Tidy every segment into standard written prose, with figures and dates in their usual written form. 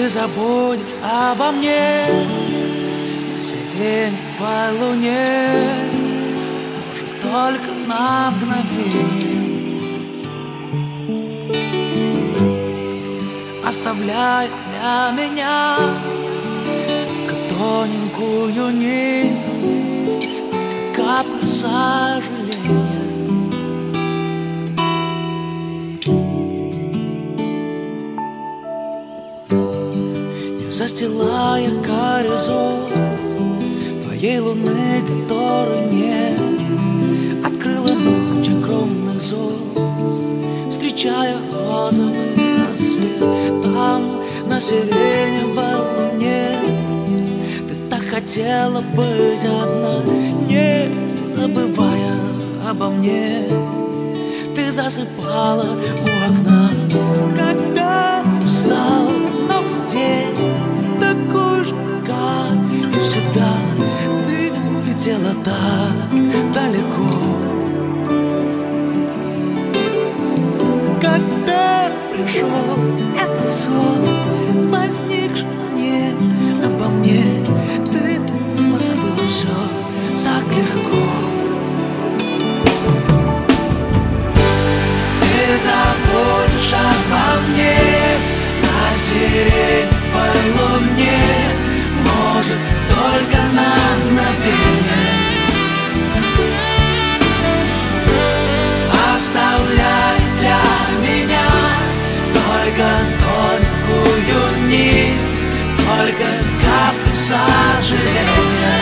Ты забудешь обо мне на сиреневой луне, может, только на мгновение, оставляя для меня только тоненькую нить, каплю сожаления. Застилая горизонт твоей луны, которой нет, открыла ночь огромных зон, встречая розовый рассвет. Там на сиреневой луне ты так хотела быть одна, не забывая обо мне. Ты засыпала у окна, когда устал новый день, такой же, как и всегда. Ты улетела так далеко. Когда пришел этот сон, возникший мне обо мне, ты позабыла все так легко. Ты забудешь обо мне на сиреневой луне, может, только на мгновение, оставляй для меня только тонкую нить, только каплю сожаления.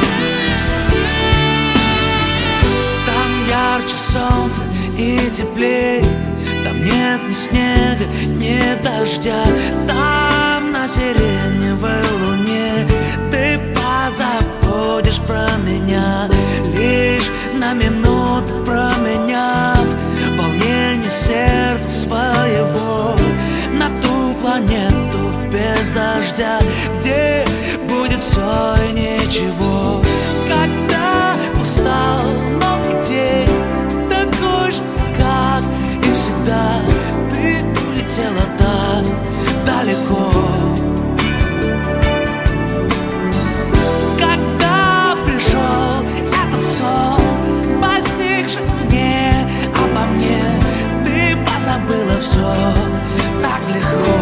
Там ярче солнце и теплее, там нет ни снега, ни дождя. Там на сиреневой луне ты позабудешь про меня, лишь на минуту променяв волнение сердца своего на ту планету без дождя, где будет все и ничего. Когда устал новый день, такой же, как и всегда, ты улетела так далеко. Когда пришел этот сон, возникший мне обо мне, ты позабыла все так легко.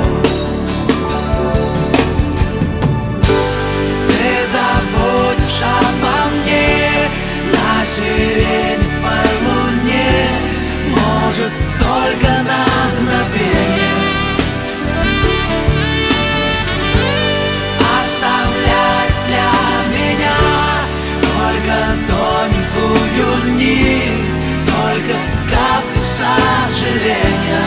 Ты забудешь обо мне на сиреневой луне, может, только на мгновение, оставляй для меня только тоненькую нить, только каплю сожаления.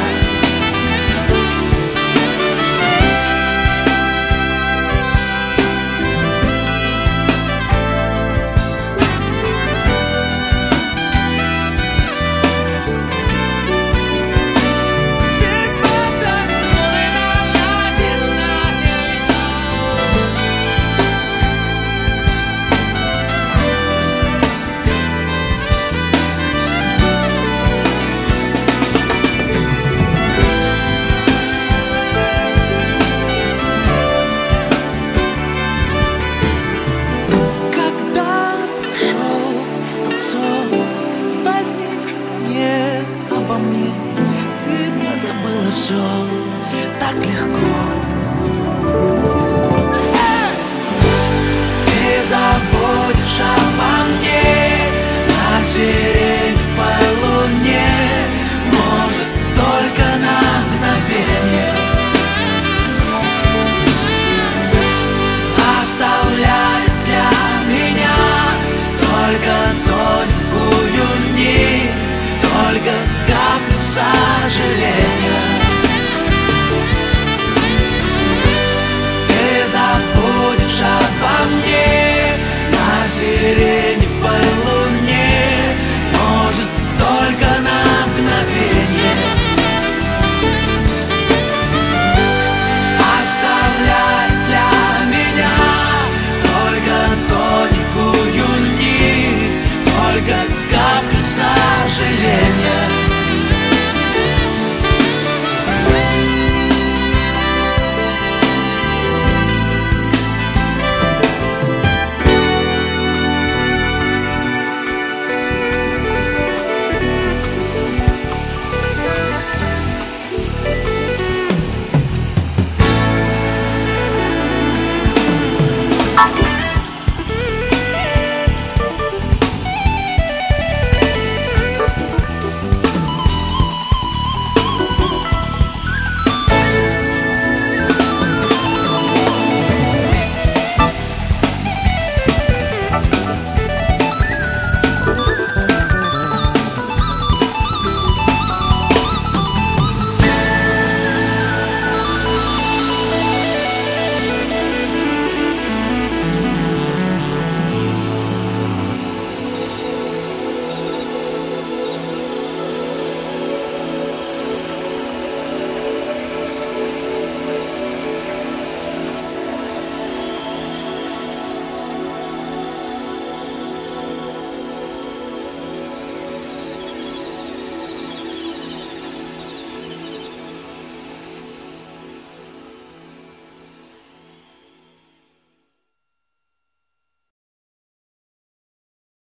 Обо мне ты позабыла все так легко. Ты забудешь обо мне на сиреневой луне, может, только на мгновение, оставляй для меня только тонкую нить, только каплю сожаления.